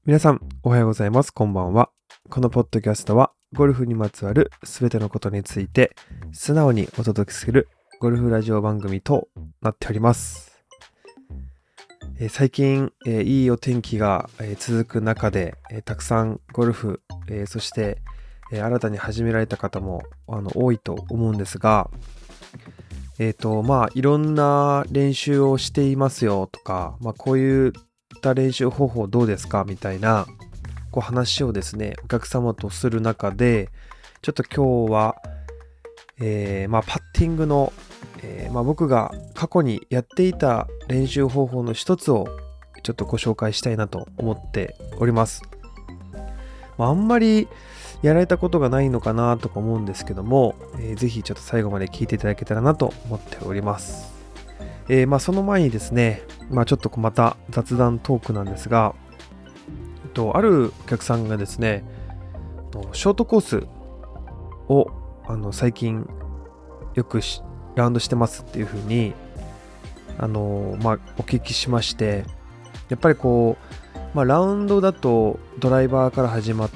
皆さん、おはようございます。こんばんは。このポッドキャストは、ゴルフにまつわるすべてのことについて、素直にお届けするゴルフラジオ番組となっております。最近、いいお天気が、続く中で、たくさんゴルフ、そして、新たに始められた方も多いと思うんですが、いろんな練習をしていますよとか、こういった練習方法どうですかみたいな話をですね、お客様とする中で、ちょっと今日は、パッティングの、僕が過去にやっていた練習方法の一つをちょっとご紹介したいなと思っております。あんまりやられたことがないのかなとか思うんですけども、ぜひちょっと最後まで聞いていただけたらなと思っております。その前にですね、ちょっとまた雑談トークなんですが、あるお客さんがですね、ショートコースを最近よくラウンドしてますっていう風にお聞きしまして、やっぱりラウンドだとドライバーから始まって、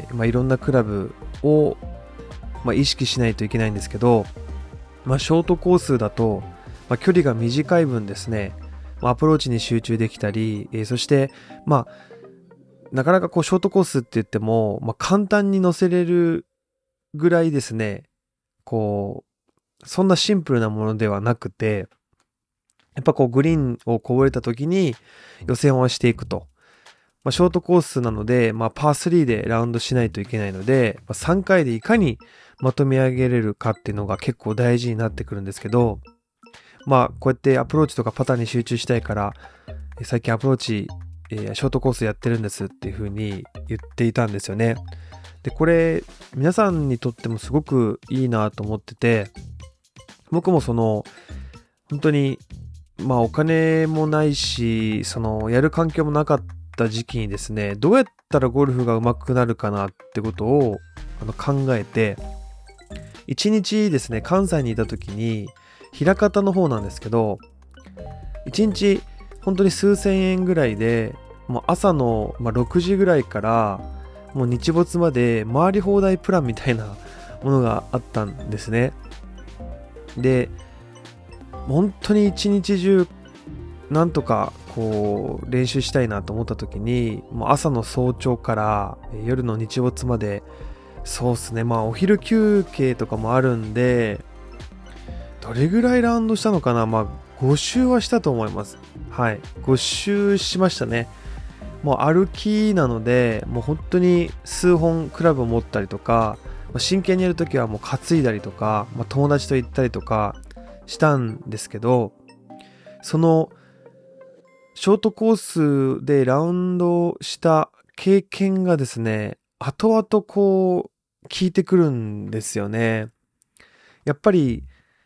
いろんなクラブを、意識しないといけないんですけど、ショートコースだと、距離が短い分ですね、アプローチに集中できたり、そしてなかなかショートコースって言っても、簡単に乗せれるぐらいですね、そんなシンプルなものではなくて、やっぱグリーンをこぼれた時に予選をしていくと。ショートコースなので、パー3でラウンドしないといけないので、3回でいかにまとめ上げれるかっていうのが結構大事になってくるんですけど、こうやってアプローチとかパターンに集中したいから、最近アプローチ、ショートコースやってるんですっていう風に言っていたんですよね。で、これ皆さんにとってもすごくいいなと思ってて、僕も本当にお金もないし、やる環境もなかった時期にですね、どうやったらゴルフが上手くなるかなってことを考えて、一日ですね、関西にいた時に枚方の方なんですけど、一日本当に数千円ぐらいで、もう朝の6時ぐらいからもう日没まで回り放題プランみたいなものがあったんですね。で、本当に一日中なんとか練習したいなと思った時に、もう朝の早朝から夜の日没まで、そうですね、お昼休憩とかもあるんで、どれぐらいラウンドしたのかな、5周はしたと思います。はい、5周しましたね。もう歩きなので、もう本当に数本クラブを持ったりとか、真剣にやるときはもう担いだりとか、友達と行ったりとかしたんですけど、そのショートコースでラウンドした経験がですね、後々効いてくるんですよね。やっぱり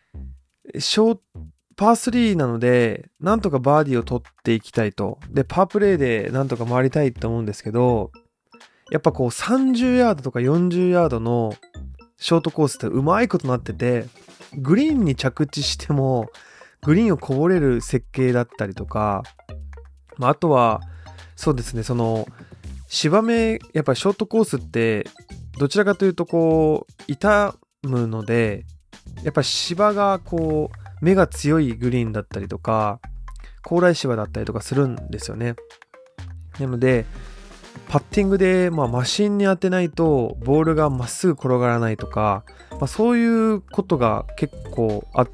パー3なので、なんとかバーディーを取っていきたいと。で、パープレイでなんとか回りたいと思うんですけど、やっぱ30ヤードとか40ヤードのショートコースってうまいことなってて、グリーンに着地しても、グリーンをこぼれる設計だったりとか、あとは、そうですね、芝目、やっぱりショートコースって、どちらかというと傷むので、やっぱり芝が目が強いグリーンだったりとか、高麗芝だったりとかするんですよね。なので、パッティングで、マシンに当てないとボールがまっすぐ転がらないとか、そういうことが結構あって、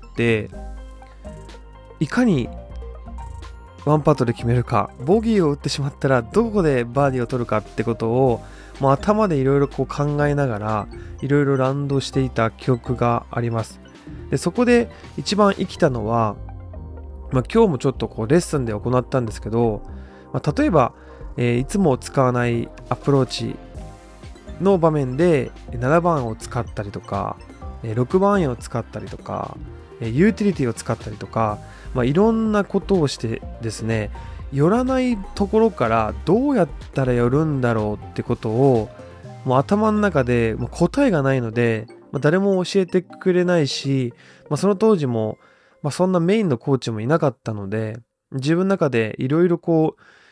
いかにワンパットで決めるか、ボギーを打ってしまったらどこでバーディーを取るかってことをもう頭でいろいろ考えながらいろいろラウンドしていた記憶があります。で、そこで一番生きたのは、今日もちょっとレッスンで行ったんですけど、例えば、いつも使わないアプローチの場面で7番を使ったりとか、6番アイアンを使ったりとか、ユーティリティを使ったりとか、いろんなことをしてですね、寄らないところからどうやったら寄るんだろうってことをもう頭の中でもう答えがないので、誰も教えてくれないし、その当時も、そんなメインのコーチもいなかったので、自分の中でいろいろ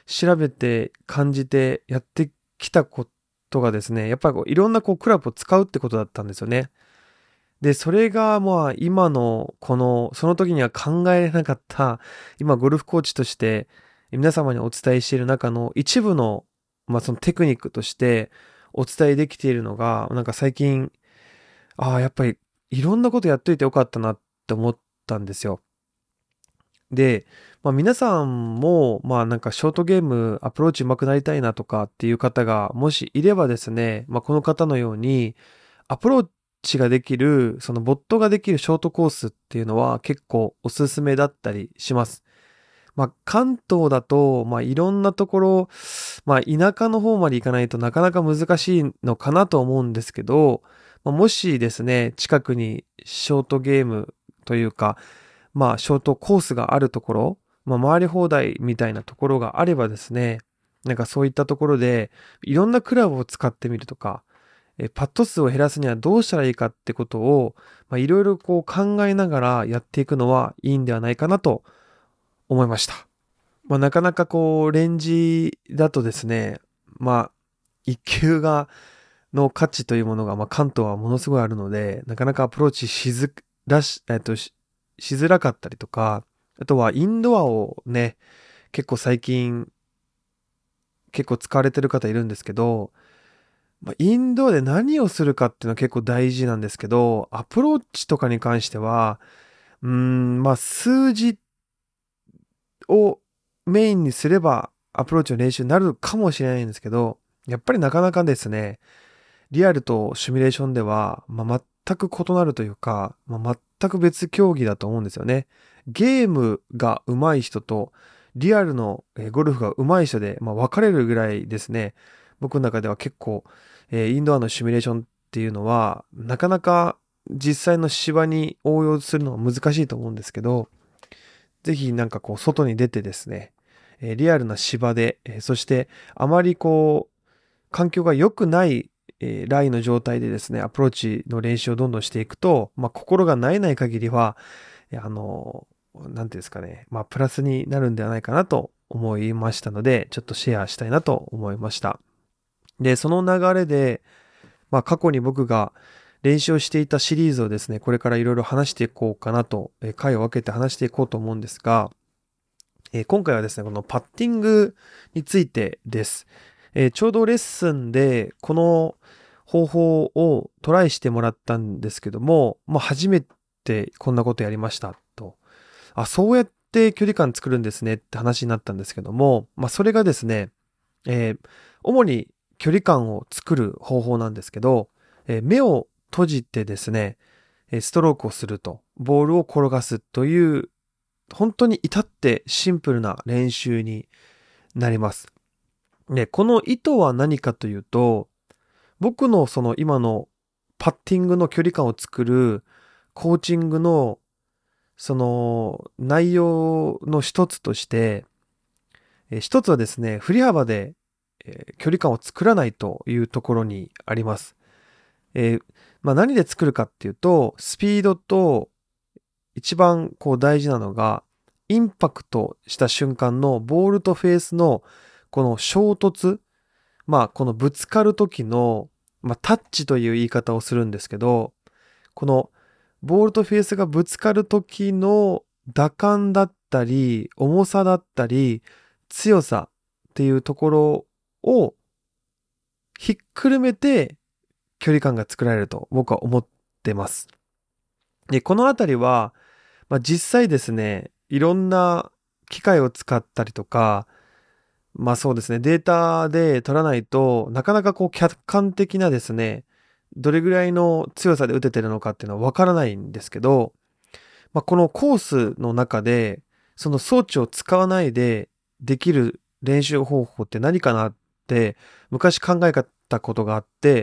調べて感じてやってきたことがですね、やっぱりいろんなクラブを使うってことだったんですよね。で、それが今のその時には考えられなかった、今ゴルフコーチとして皆様にお伝えしている中の一部の、そのテクニックとしてお伝えできているのが、なんか最近、やっぱりいろんなことやっといてよかったなって思ったんですよ。で、皆さんも、なんかショートゲームアプローチ上手くなりたいなとかっていう方がもしいればですね、この方のようにアプローチができる、そのボットができるショートコースっていうのは結構おすすめだったりします。関東だと、いろんなところ、田舎の方まで行かないとなかなか難しいのかなと思うんですけど、もしですね、近くにショートゲームというか、ショートコースがあるところ、回り放題みたいなところがあればですね、なんかそういったところで、いろんなクラブを使ってみるとか、パット数を減らすにはどうしたらいいかってことを、いろいろ考えながらやっていくのはいいんではないかなと思いました。なかなかレンジだとですね、一級の価値というものが、関東はものすごいあるので、なかなかアプローチしづらし、しづらかったりとか、あとはインドアをね、結構最近、結構使われてる方いるんですけど、インドアで何をするかっていうのは結構大事なんですけど、アプローチとかに関しては、数字をメインにすればアプローチの練習になるかもしれないんですけど、やっぱりなかなかですね、リアルとシミュレーションでは、全く異なるというか、全く別競技だと思うんですよね。ゲームが上手い人と、リアルのゴルフが上手い人で、分かれるぐらいですね、僕の中では結構、インドアのシミュレーションっていうのは、なかなか実際の芝に応用するのは難しいと思うんですけど、ぜひなんか外に出てですね、リアルな芝で、そしてあまり環境が良くない、ライの状態でですね、アプローチの練習をどんどんしていくと、心が慣れない限りは、なんていうんですかね、プラスになるんではないかなと思いましたので、ちょっとシェアしたいなと思いました。で、その流れで、過去に僕が練習をしていたシリーズをですね、これからいろいろ話していこうかなと、回を分けて話していこうと思うんですが、今回はですね、このパッティングについてです。ちょうどレッスンでこの方法をトライしてもらったんですけども、初めてこんなことやりましたと。そうやって距離感作るんですねって話になったんですけども、それがですね、主に距離感を作る方法なんですけど、目を閉じてですね、ストロークをすると、ボールを転がすという、本当に至ってシンプルな練習になります。で、この意図は何かというと、僕のその今のパッティングの距離感を作るコーチングのその内容の一つとして、一つはですね、振り幅で、距離感を作らないというところにあります。何で作るかっていうと、スピードと一番大事なのが、インパクトした瞬間のボールとフェースのこの衝突、このぶつかる時の、タッチという言い方をするんですけど、このボールとフェースがぶつかる時の打感だったり、重さだったり、強さっていうところをひっくるめて距離感が作られると僕は思ってます。で、このあたりは、実際ですね、いろんな機械を使ったりとか、そうですね、データで取らないとなかなか客観的なですね、どれぐらいの強さで打ててるのかっていうのはわからないんですけど、このコースの中でその装置を使わないでできる練習方法って何かなって昔考えたことがあって、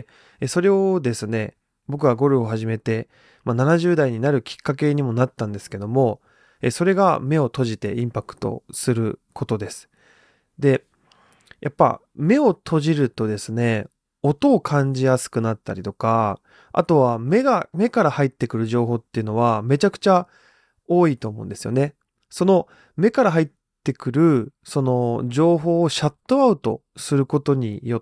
それをですね、僕はゴルフを始めて、70代になるきっかけにもなったんですけども、それが目を閉じてインパクトすることです。で、やっぱ目を閉じるとですね、音を感じやすくなったりとか、あとは目から入ってくる情報っていうのはめちゃくちゃ多いと思うんですよね。その目から入っってくるその情報をシャットアウトすることによって、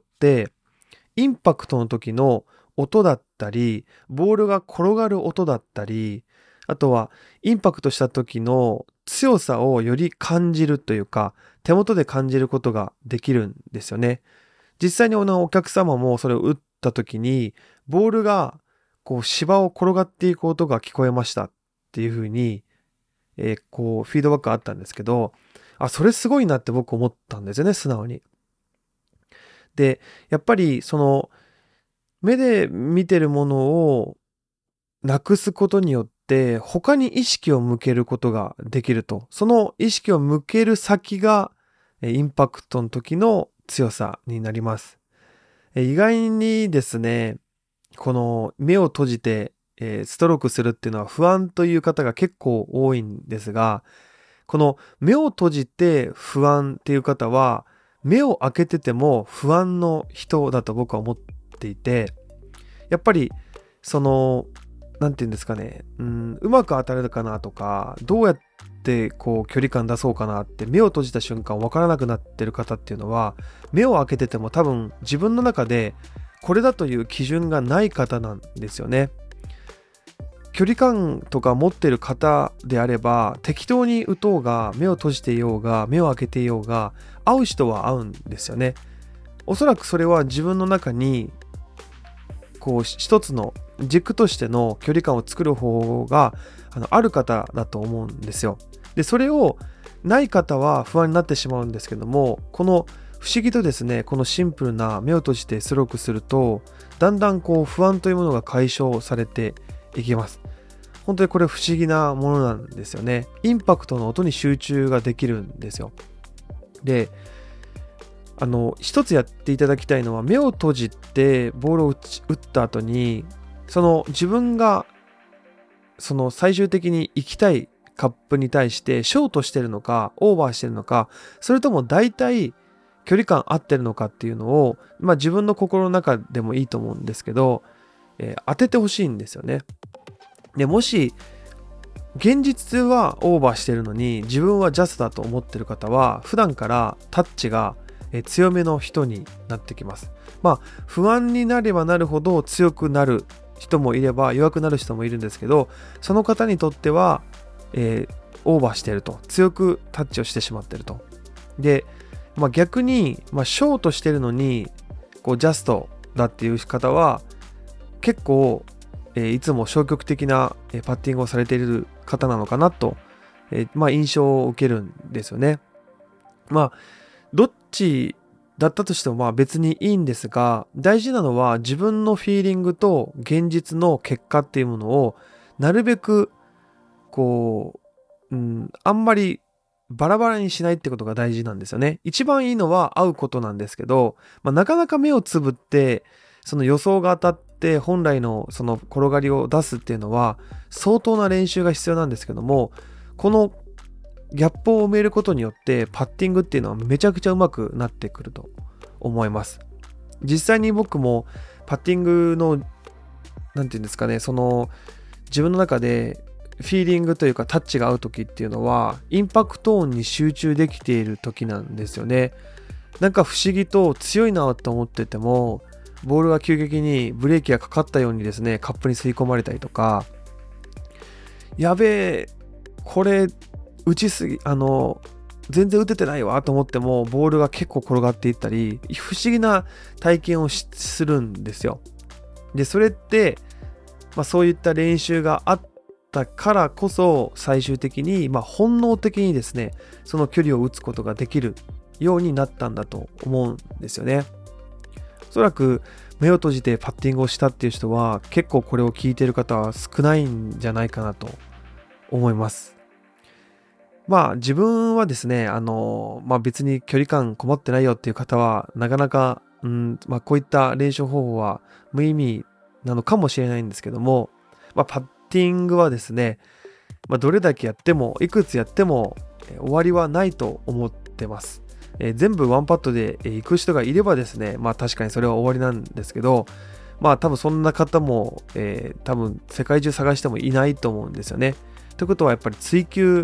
インパクトの時の音だったり、ボールが転がる音だったり、あとはインパクトした時の強さをより感じるというか、手元で感じることができるんですよね。実際にお客様もそれを打った時に、ボールがこう芝を転がっていく音が聞こえましたっていう風に、こうフィードバックあったんですけど、それすごいなって僕思ったんですよね、素直に。で、やっぱりその目で見てるものをなくすことによって他に意識を向けることができると。その意識を向ける先がインパクトの時の強さになります。意外にですね、この目を閉じてストロークするっていうのは不安という方が結構多いんですが、この目を閉じて不安っていう方は目を開けてても不安の人だと僕は思っていて、やっぱりそのなんていうんですかね、うまく当たれるかなとか、どうやってこう距離感出そうかなって目を閉じた瞬間分からなくなってる方っていうのは、目を開けてても多分自分の中でこれだという基準がない方なんですよね。距離感とか持ってる方であれば、適当に打とうが、目を閉じていようが、目を開けていようが、会う人は会うんですよね。おそらくそれは自分の中にこう一つの軸としての距離感を作る方法がある方だと思うんですよ。で、それをない方は不安になってしまうんですけども、この不思議とですね、このシンプルな目を閉じてストロークすると、だんだんこう不安というものが解消されていきます。本当にこれ不思議なものなんですよね。インパクトの音に集中ができるんですよ。で、一つやっていただきたいのは、目を閉じてボールを打った後に、その自分がその最終的に行きたいカップに対してショートしてるのかオーバーしてるのか、それとも大体距離感合ってるのかっていうのを、自分の心の中でもいいと思うんですけど、当ててほしいんですよね。で、もし現実はオーバーしてるのに自分はジャストだと思ってる方は、普段からタッチが強めの人になってきます。不安になればなるほど強くなる人もいれば弱くなる人もいるんですけど、その方にとっては、オーバーしていると、強くタッチをしてしまっていると。で、逆に、ショートしてるのにこうジャストだっていう方は結構、いつも消極的なパッティングをされている方なのかなと、印象を受けるんですよね。どっちだったとしても別にいいんですが、大事なのは自分のフィーリングと現実の結果っていうものをなるべくこう、あんまりバラバラにしないってことが大事なんですよね。一番いいのは会うことなんですけど、なかなか目をつぶってその予想が当たって本来のその転がりを出すっていうのは相当な練習が必要なんですけども、このギャップを埋めることによってパッティングっていうのはめちゃくちゃ上手くなってくると思います。実際に僕もパッティングのなんていうんですかね、その自分の中でフィーリングというかタッチが合う時っていうのはインパクト音に集中できている時なんですよね。なんか不思議と強いなと思ってても、ボールが急激にブレーキがかかったようにですね、カップに吸い込まれたりとか、やべえこれ打ちすぎ全然打ててないわと思ってもボールが結構転がっていったり、不思議な体験をするんですよ。で、それって、そういった練習があったからこそ最終的に、本能的にですね、その距離を打つことができるようになったんだと思うんですよね。おそらく目を閉じてパッティングをしたっていう人は結構これを聞いている方は少ないんじゃないかなと思います。自分はですね、別に距離感困ってないよっていう方はなかなか、こういった練習方法は無意味なのかもしれないんですけども、パッティングはですね、どれだけやってもいくつやっても終わりはないと思ってます。全部ワンパットで行く人がいればですね、確かにそれは終わりなんですけど、多分そんな方も、多分世界中探してもいないと思うんですよね。ということはやっぱり追求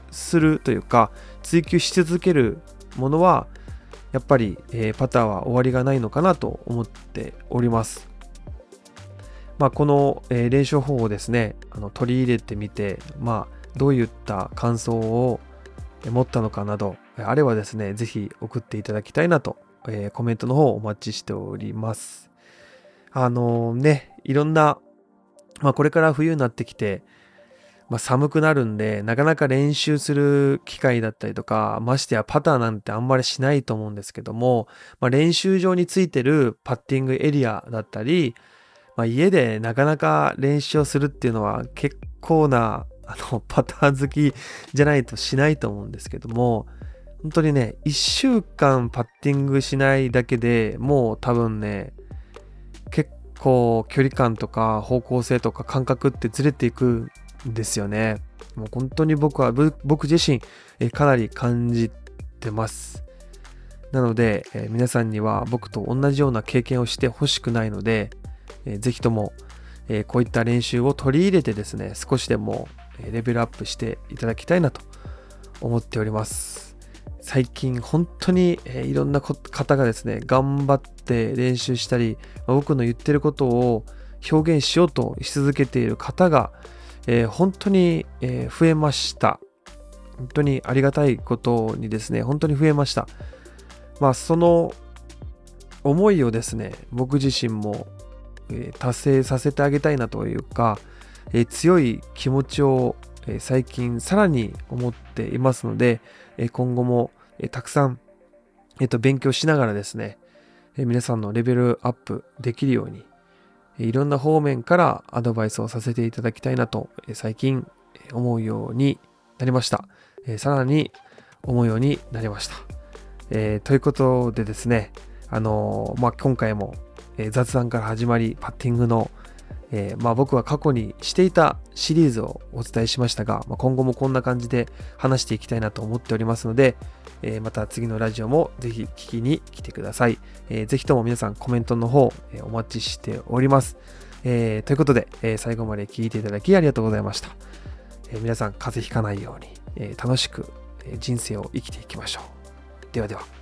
するというか、追求し続けるものはやっぱり、パターは終わりがないのかなと思っております。この、練習方法をですね、取り入れてみて、どういった感想を持ったのかなどあればですね、ぜひ送っていただきたいなと、コメントの方お待ちしております。いろんな、これから冬になってきて、寒くなるんで、なかなか練習する機会だったりとか、ましてやパターなんてあんまりしないと思うんですけども、練習場についてるパッティングエリアだったり、家でなかなか練習をするっていうのは結構なパターン好きじゃないとしないと思うんですけども、本当にね、1週間パッティングしないだけでもう多分ね、結構距離感とか方向性とか感覚ってずれていくんですよね。もう本当に僕自身かなり感じてます。なので、皆さんには僕と同じような経験をしてほしくないので、ぜひとも、こういった練習を取り入れてですね、少しでもレベルアップしていただきたいなと思っております。最近本当にいろんな方がですね、頑張って練習したり、僕の言ってることを表現しようとし続けている方が、本当に増えました。本当にありがたいことにですね、本当に増えました。その思いをですね、僕自身も達成させてあげたいなというか、強い気持ちを最近さらに思っていますので、今後もたくさん勉強しながらですね、皆さんのレベルアップできるように、いろんな方面からアドバイスをさせていただきたいなと最近思うようになりました。さらに思うようになりました。ということでですね、今回も雑談から始まりパッティングの、僕は過去にしていたシリーズをお伝えしましたが、今後もこんな感じで話していきたいなと思っておりますので、また次のラジオもぜひ聞きに来てください。ぜひとも皆さんコメントの方、お待ちしております。ということで、最後まで聞いていただきありがとうございました。皆さん風邪ひかないように、楽しく人生を生きていきましょう。ではでは。